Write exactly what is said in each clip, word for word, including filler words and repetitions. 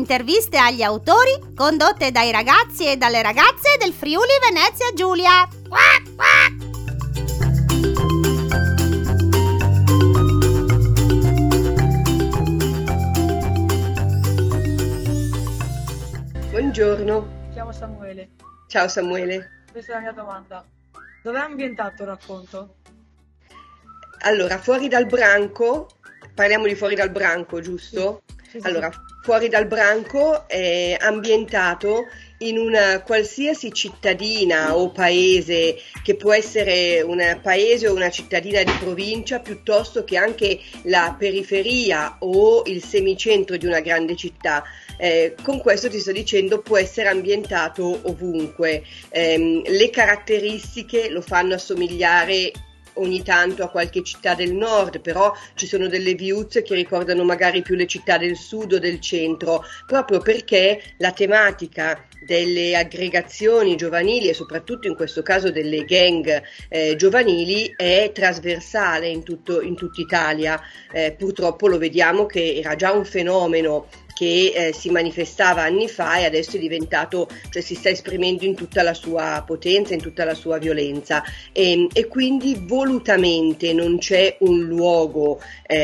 interviste agli autori condotte dai ragazzi e dalle ragazze del Friuli Venezia Giulia. Quack, quack. Buongiorno. Mi chiamo Samuele. Ciao Samuele. Questa è la mia domanda. Dov'è ambientato il racconto? Allora, Fuori dal branco, parliamo di Fuori dal branco, giusto? Sì, sì, allora, sì. Fuori dal branco è ambientato in una qualsiasi cittadina o paese, che può essere un paese o una cittadina di provincia, piuttosto che anche la periferia o il semicentro di una grande città. Eh, con questo ti sto dicendo, può essere ambientato ovunque. Eh, le caratteristiche lo fanno assomigliare ogni tanto a qualche città del nord, però ci sono delle viuzze che ricordano magari più le città del sud o del centro, proprio perché la tematica delle aggregazioni giovanili e soprattutto in questo caso delle gang eh, giovanili è trasversale in tutto, in tutta Italia. Eh, purtroppo lo vediamo che era già un fenomeno che eh, si manifestava anni fa e adesso è diventato, cioè si sta esprimendo in tutta la sua potenza, in tutta la sua violenza, e, e quindi volutamente non c'è un luogo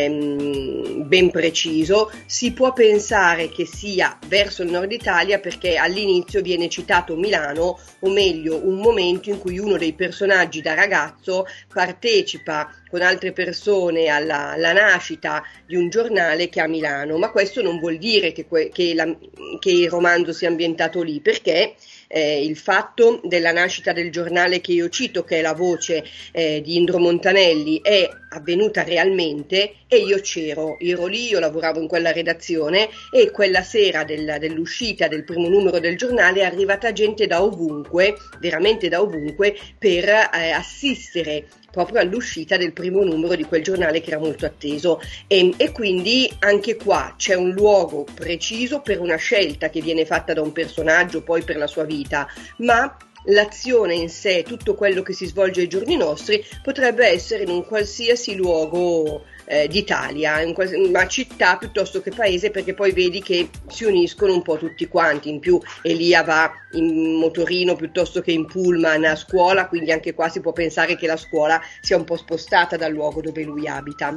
ehm, ben preciso. Si può pensare che sia verso il nord Italia perché all'inizio viene citato Milano, o meglio un momento in cui uno dei personaggi da ragazzo partecipa con altre persone alla, alla nascita di un giornale che è a Milano, ma questo non vuol dire che, que, che, la, che il romanzo sia ambientato lì, perché eh, il fatto della nascita del giornale che io cito, che è La Voce eh, di Indro Montanelli, è avvenuta realmente e io c'ero, ero lì, io lavoravo in quella redazione e quella sera del, dell'uscita del primo numero del giornale è arrivata gente da ovunque, veramente da ovunque, per eh, assistere proprio all'uscita del primo numero di quel giornale che era molto atteso, e, e quindi anche qua c'è un luogo preciso per una scelta che viene fatta da un personaggio poi per la sua vita, ma l'azione in sé, tutto quello che si svolge ai giorni nostri, potrebbe essere in un qualsiasi luogo eh, d'Italia, in quals- una città piuttosto che paese, perché poi vedi che si uniscono un po' tutti quanti. In più Elia va in motorino piuttosto che in pullman a scuola, quindi anche qua si può pensare che la scuola sia un po' spostata dal luogo dove lui abita.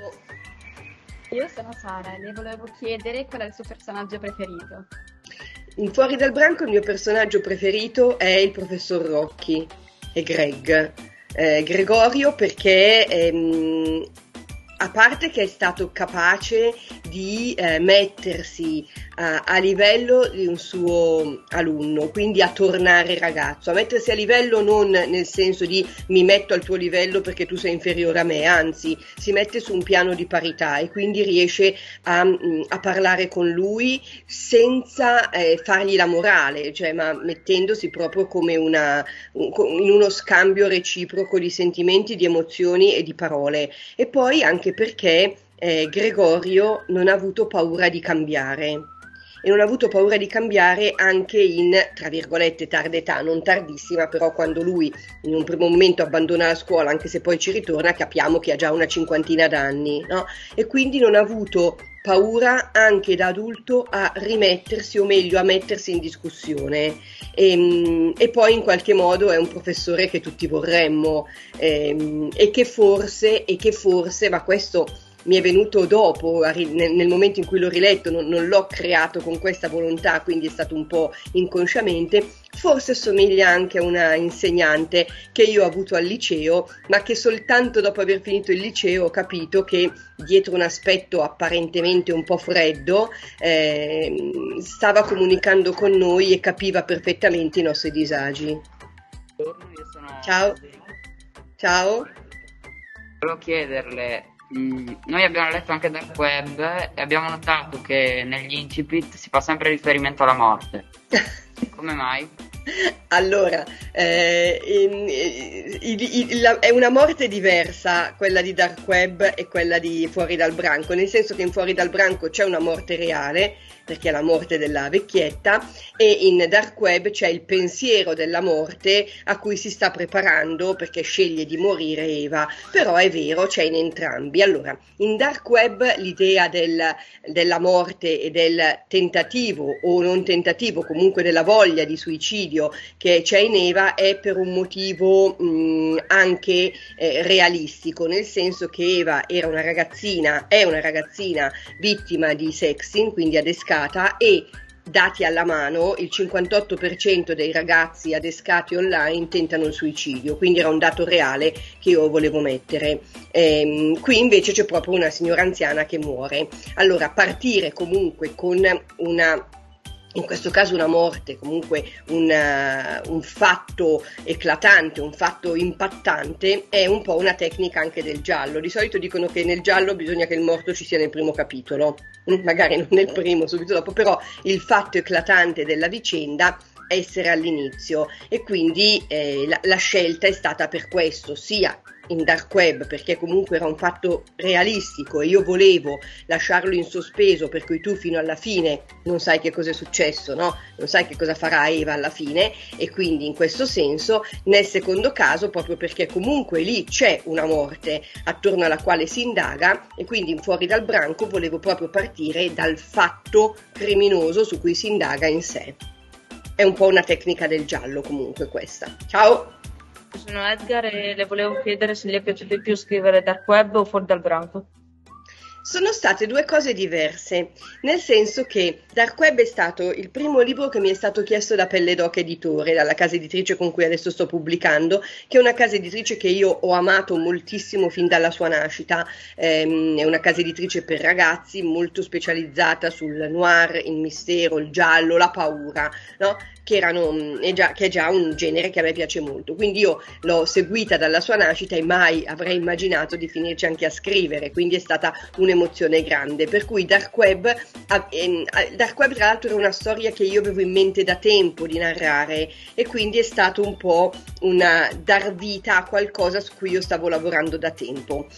Io sono Sara e le volevo chiedere qual è il suo personaggio preferito. In Fuori dal branco il mio personaggio preferito è il professor Rocchi e Greg. Eh, Gregorio perché ehm, a parte che è stato capace di eh, mettersi a, a livello di un suo alunno, quindi a tornare ragazzo, a mettersi a livello non nel senso di mi metto al tuo livello perché tu sei inferiore a me, anzi si mette su un piano di parità e quindi riesce a, a parlare con lui senza eh, fargli la morale, cioè ma mettendosi proprio come una, un, in uno scambio reciproco di sentimenti, di emozioni e di parole. E poi anche perché eh, Gregorio non ha avuto paura di cambiare e non ha avuto paura di cambiare anche in, tra virgolette, tarda età, non tardissima, però quando lui in un primo momento abbandona la scuola, anche se poi ci ritorna, capiamo che ha già una cinquantina d'anni, no? E quindi non ha avuto paura anche da adulto a rimettersi, o meglio a mettersi in discussione, e, e poi in qualche modo è un professore che tutti vorremmo, e, e che forse, e che forse, ma questo mi è venuto dopo, nel momento in cui l'ho riletto, non, non l'ho creato con questa volontà, quindi è stato un po' inconsciamente, forse somiglia anche a una insegnante che io ho avuto al liceo, ma che soltanto dopo aver finito il liceo ho capito che dietro un aspetto apparentemente un po' freddo eh, stava comunicando con noi e capiva perfettamente i nostri disagi. Buongiorno, io sono Ciao. Ciao. Volevo chiederle, mh, noi abbiamo letto anche dal web e abbiamo notato che negli incipit si fa sempre riferimento alla morte. Come mai? Allora, eh, in- in- in- la- è una morte diversa quella di Dark Web e quella di Fuori dal branco, nel senso che in Fuori dal branco c'è una morte reale, perché è la morte della vecchietta, e in Dark Web c'è il pensiero della morte a cui si sta preparando perché sceglie di morire Eva, però è vero, c'è in entrambi. Allora, in Dark Web l'idea del, della morte e del tentativo o non tentativo, comunque della voglia di suicidio che c'è in Eva è per un motivo mh, anche eh, realistico, nel senso che Eva era una ragazzina, è una ragazzina vittima di sexting, quindi adescata, e dati alla mano il cinquantotto per cento dei ragazzi adescati online tentano il suicidio, quindi era un dato reale che io volevo mettere. Ehm, qui invece c'è proprio una signora anziana che muore. Allora, partire comunque con una, in questo caso una morte, comunque un, uh, un fatto eclatante, un fatto impattante, è un po' una tecnica anche del giallo. Di solito dicono che nel giallo bisogna che il morto ci sia nel primo capitolo, magari non nel primo, subito dopo, però il fatto eclatante della vicenda essere all'inizio, e quindi eh, la, la scelta è stata per questo, sia in Dark Web perché comunque era un fatto realistico e io volevo lasciarlo in sospeso, per cui tu fino alla fine non sai che cosa è successo, no? Non sai che cosa farà Eva alla fine, e quindi in questo senso. Nel secondo caso proprio perché comunque lì c'è una morte attorno alla quale si indaga, e quindi in Fuori dal branco volevo proprio partire dal fatto criminoso su cui si indaga in sé. È un po' una tecnica del giallo comunque questa. Ciao! Sono Edgar e le volevo chiedere se gli è piaciuto di più scrivere Dark Web o Fuori dal branco. Sono state due cose diverse, nel senso che Dark Web è stato il primo libro che mi è stato chiesto da Pelle d'Oca Editore, dalla casa editrice con cui adesso sto pubblicando, che è una casa editrice che io ho amato moltissimo fin dalla sua nascita. Ehm, è una casa editrice per ragazzi molto specializzata sul noir, il mistero, il giallo, la paura, no? Che, erano, è già, che è già un genere che a me piace molto, quindi io l'ho seguita dalla sua nascita e mai avrei immaginato di finirci anche a scrivere, quindi è stata un'emozione grande, per cui Dark Web, eh, Dark Web tra l'altro era una storia che io avevo in mente da tempo di narrare, e quindi è stato un po' una dar vita a qualcosa su cui io stavo lavorando da tempo,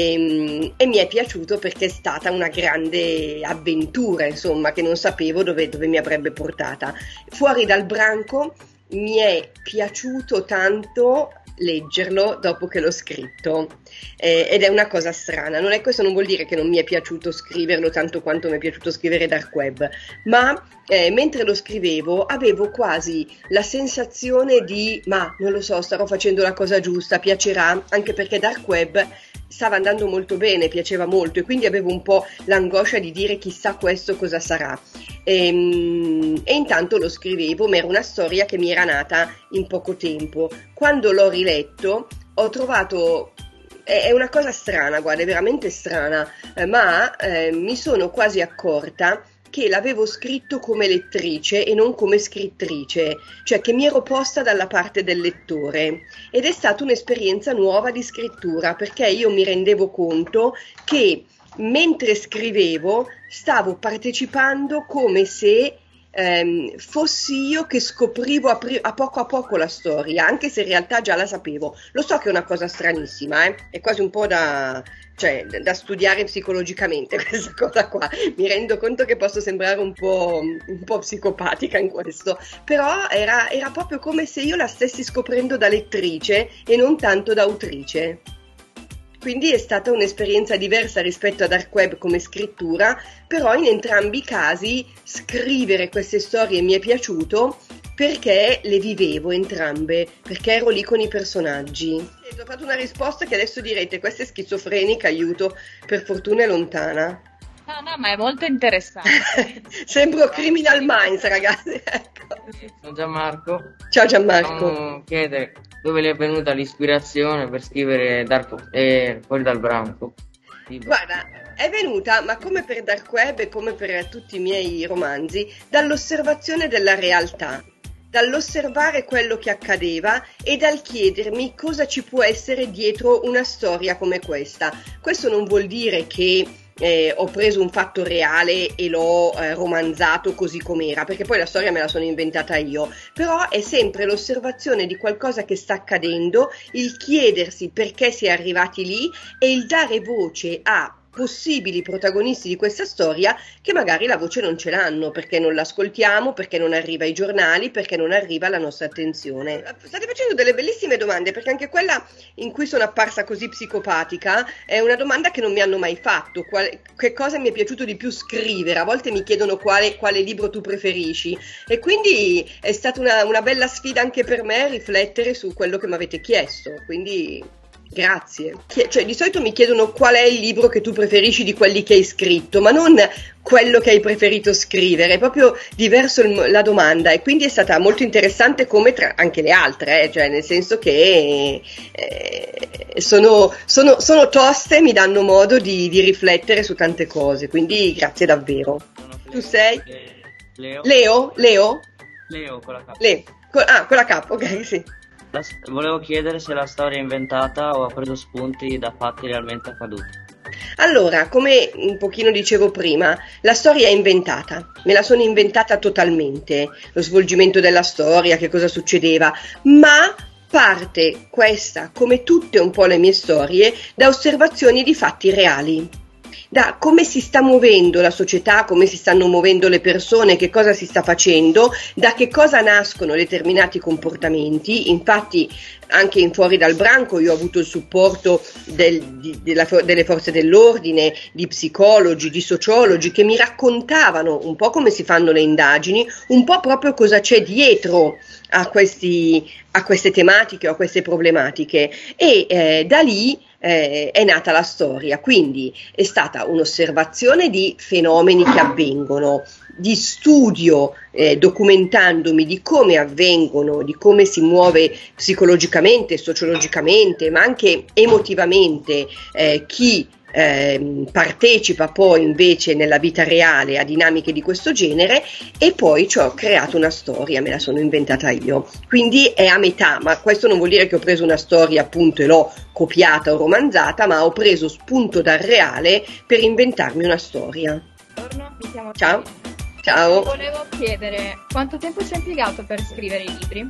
e, e mi è piaciuto perché è stata una grande avventura, insomma, che non sapevo dove, dove mi avrebbe portata. Fuori dal branco mi è piaciuto tanto leggerlo dopo che l'ho scritto, eh, ed è una cosa strana. Non è, questo non vuol dire che non mi è piaciuto scriverlo tanto quanto mi è piaciuto scrivere Dark Web, ma eh, mentre lo scrivevo avevo quasi la sensazione di ma non lo so, starò facendo la cosa giusta, piacerà, anche perché Dark Web stava andando molto bene, piaceva molto, e quindi avevo un po' l'angoscia di dire chissà questo cosa sarà. E, e intanto lo scrivevo, ma era una storia che mi era nata in poco tempo. Quando l'ho riletto ho trovato, è, è una cosa strana, guarda, è veramente strana, eh, ma eh, mi sono quasi accorta che l'avevo scritto come lettrice e non come scrittrice, cioè che mi ero posta dalla parte del lettore, ed è stata un'esperienza nuova di scrittura, perché io mi rendevo conto che mentre scrivevo stavo partecipando come se ehm, fossi io che scoprivo a, pri- a poco a poco la storia, anche se in realtà già la sapevo. Lo so che è una cosa stranissima, eh? È quasi un po' da... cioè da studiare psicologicamente questa cosa qua, mi rendo conto che posso sembrare un po', un po' psicopatica in questo, però era, era proprio come se io la stessi scoprendo da lettrice e non tanto da autrice. Quindi è stata un'esperienza diversa rispetto a Dark Web come scrittura, però in entrambi i casi scrivere queste storie mi è piaciuto perché le vivevo entrambe, perché ero lì con i personaggi. Ho fatto una risposta che adesso direte, questa è schizofrenica, aiuto, per fortuna è lontana. No, no, ma è molto interessante. Sembro Criminal Minds, ragazzi. Ecco. Sono Gianmarco. Ciao Gianmarco. Volevo chiedere dove le è venuta l'ispirazione per scrivere Dark eh, Fuori dal branco. Guarda, è venuta, ma come per Dark Web e come per tutti i miei romanzi, dall'osservazione della realtà, dall'osservare quello che accadeva e dal chiedermi cosa ci può essere dietro una storia come questa. Questo non vuol dire che Eh, ho preso un fatto reale e l'ho eh, romanzato così com'era, perché poi la storia me la sono inventata io, però è sempre l'osservazione di qualcosa che sta accadendo, il chiedersi perché si è arrivati lì e il dare voce a possibili protagonisti di questa storia che magari la voce non ce l'hanno, perché non l'ascoltiamo, perché non arriva ai giornali, perché non arriva alla nostra attenzione. State facendo delle bellissime domande, perché anche quella in cui sono apparsa così psicopatica è una domanda che non mi hanno mai fatto. Quale, che cosa mi è piaciuto di più scrivere? A volte mi chiedono quale, quale libro tu preferisci, e quindi è stata una, una bella sfida anche per me riflettere su quello che mi avete chiesto, quindi grazie. Cioè, di solito mi chiedono qual è il libro che tu preferisci di quelli che hai scritto, ma non quello che hai preferito scrivere, è proprio diverso il, la domanda, e quindi è stata molto interessante come tra anche le altre, eh, cioè nel senso che eh, sono, sono, sono toste, mi danno modo di, di riflettere su tante cose, quindi grazie davvero. Tu sei? Leo. Leo? Leo? Leo con la K. Leo. Con, ah, con la K, ok, sì. La- volevo chiedere se la storia è inventata o ha preso spunti da fatti realmente accaduti. Allora, come un pochino dicevo prima, la storia è inventata, me la sono inventata totalmente, lo svolgimento della storia, che cosa succedeva, ma parte questa, come tutte un po' le mie storie, da osservazioni di fatti reali. Da come si sta muovendo la società, come si stanno muovendo le persone, che cosa si sta facendo, da che cosa nascono determinati comportamenti. Infatti anche in Fuori dal Branco io ho avuto il supporto del, di, della, delle forze dell'ordine, di psicologi, di sociologi che mi raccontavano un po' come si fanno le indagini, un po' proprio cosa c'è dietro a, questi, a queste tematiche o a queste problematiche, e eh, da lì Eh, è nata la storia. Quindi è stata un'osservazione di fenomeni che avvengono, di studio eh, documentandomi di come avvengono, di come si muove psicologicamente, sociologicamente, ma anche emotivamente eh, chi eh, partecipa poi invece nella vita reale a dinamiche di questo genere, e poi ci ho creato una storia, me la sono inventata io, quindi è a metà, ma questo non vuol dire che ho preso una storia appunto e l'ho copiata o romanzata, ma ho preso spunto dal reale per inventarmi una storia. Buongiorno, mi chiamo Ciao. Ciao. Volevo chiedere quanto tempo ci ha impiegato per scrivere i libri?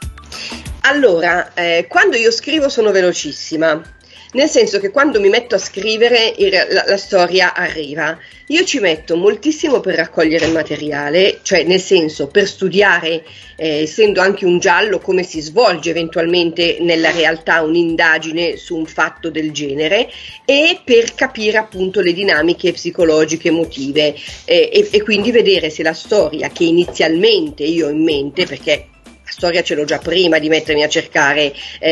Allora, eh, quando io scrivo sono velocissima, nel senso che quando mi metto a scrivere il, la, la storia arriva. Io ci metto moltissimo per raccogliere il materiale, cioè nel senso per studiare, eh, essendo anche un giallo, come si svolge eventualmente nella realtà un'indagine su un fatto del genere, e per capire appunto le dinamiche psicologiche emotive, eh, e, e quindi vedere se la storia che inizialmente io ho in mente, perché la storia ce l'ho già prima di mettermi a cercare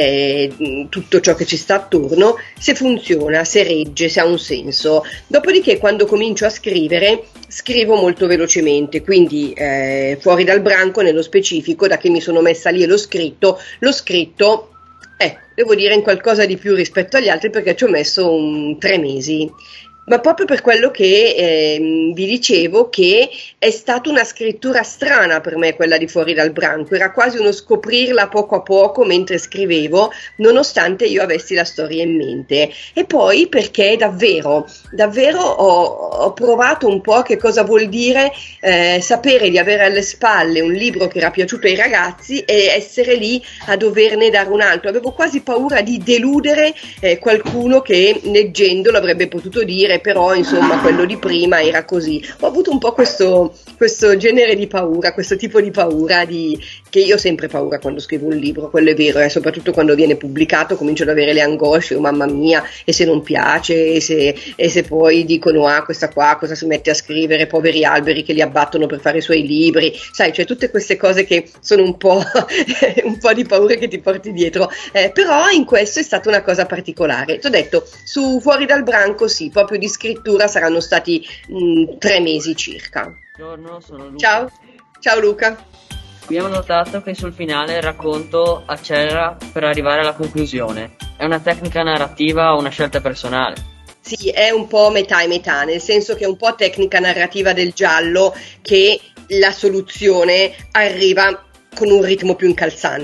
eh, tutto ciò che ci sta attorno, se funziona, se regge, se ha un senso. Dopodiché quando comincio a scrivere, scrivo molto velocemente, quindi eh, Fuori dal Branco nello specifico, da che mi sono messa lì e l'ho scritto, l'ho scritto, ecco, devo dire in qualcosa di più rispetto agli altri, perché ci ho messo un, tre mesi. Ma proprio per quello che eh, vi dicevo, che è stata una scrittura strana per me quella di Fuori dal Branco, era quasi uno scoprirla poco a poco mentre scrivevo, nonostante io avessi la storia in mente. E poi perché davvero, davvero ho, ho provato un po' che cosa vuol dire eh, sapere di avere alle spalle un libro che era piaciuto ai ragazzi e essere lì a doverne dare un altro. Avevo quasi paura di deludere eh, qualcuno che leggendolo avrebbe potuto dire però insomma quello di prima era così. Ho avuto un po' questo, questo genere di paura, questo tipo di paura, di, che io ho sempre paura quando scrivo un libro, quello è vero, e eh, soprattutto quando viene pubblicato comincio ad avere le angosce, oh mamma mia, e se non piace, e se, e se poi dicono ah questa qua cosa si mette a scrivere, poveri alberi che li abbattono per fare i suoi libri, sai, cioè tutte queste cose che sono un po', un po' di paure che ti porti dietro, eh, però in questo è stata una cosa particolare. Ti ho detto, su Fuori dal Branco sì, proprio di scrittura saranno stati mh, tre mesi circa. Buongiorno, sono Luca. Ciao, ciao Luca. Abbiamo notato che sul finale il racconto accelera per arrivare alla conclusione. È una tecnica narrativa o una scelta personale? Sì, è un po' metà e metà, nel senso che è un po' tecnica narrativa del giallo che la soluzione arriva con un ritmo più incalzante,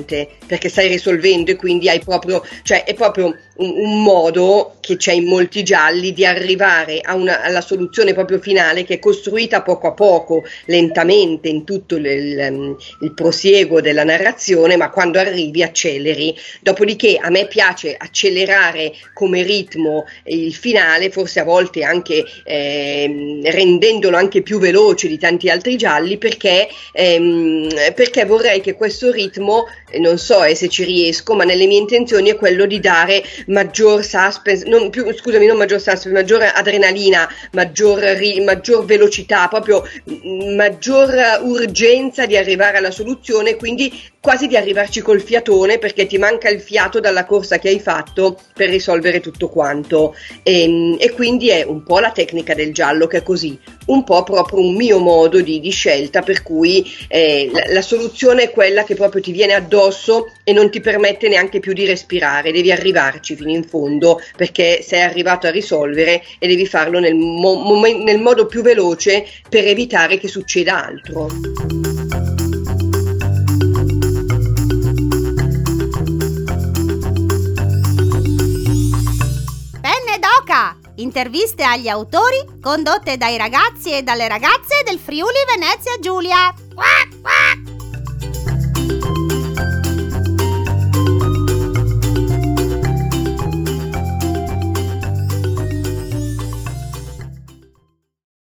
perché stai risolvendo e quindi hai proprio, cioè è proprio un, un modo che c'è in molti gialli di arrivare a una, alla soluzione proprio finale, che è costruita poco a poco, lentamente in tutto il, il, il prosieguo della narrazione, ma quando arrivi acceleri. Dopodiché a me piace accelerare come ritmo il finale, forse a volte anche eh, rendendolo anche più veloce di tanti altri gialli, perché, ehm, perché vorrei che questo ritmo, non so eh, se ci riesco, ma nelle mie intenzioni è quello di dare maggior suspense, non più, scusami, non maggior suspense, maggior adrenalina, maggior, ri, maggior velocità, proprio mh, maggior urgenza di arrivare alla soluzione, quindi quasi di arrivarci col fiatone, perché ti manca il fiato dalla corsa che hai fatto per risolvere tutto quanto. E, e quindi è un po' la tecnica del giallo che è così, un po' proprio un mio modo di, di scelta, per cui eh, la, la soluzione è quella che proprio ti viene addosso e non ti permette neanche più di respirare, devi arrivarci fino in fondo, perché sei arrivato a risolvere e devi farlo nel, mo- mom- nel modo più veloce per evitare che succeda altro. Penne d'oca! Interviste agli autori condotte dai ragazzi e dalle ragazze del Friuli Venezia Giulia. Quack!